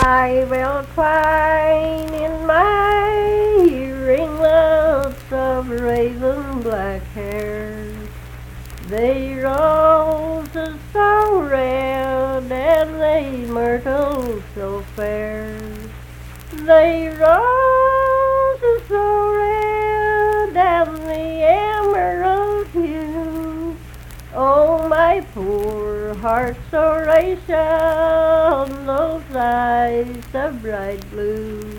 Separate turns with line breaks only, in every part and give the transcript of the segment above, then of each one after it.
I will twine in my ringlets of raven black hair the roses so red and the myrtle so fair. The roses so red and the emerald hue. Oh, my poor heart's so racing, those eyes so bright blue.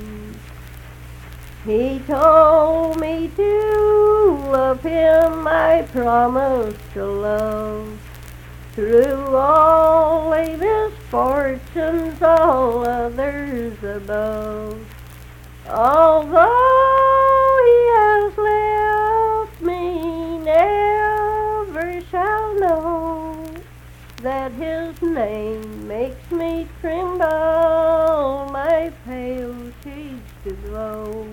He told me to love him, I promised to love. Through all the misfortunes, all others above. Although he has left me, never shall know that his name makes me tremble, my pale cheeks to glow.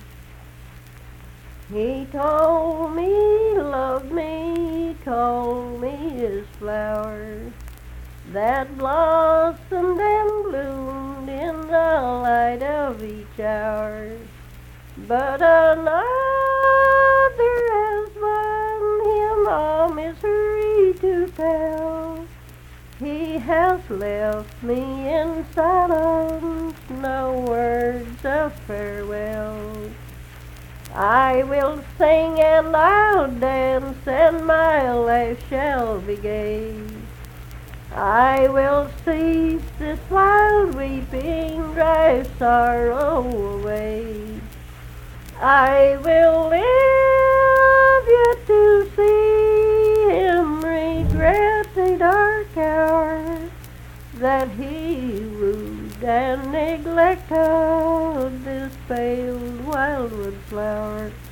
He told me, loved me, told me his flower that blossomed and bloomed in the light of each hour. But another has won him all misery to tell. He has left me in silence, no words of farewell. I will sing and I'll dance and my life shall be gay. I will cease this wild weeping, drive sorrow away. I will live yet to see him regret the dark hour that he wooed and neglected this pale wildwood flower.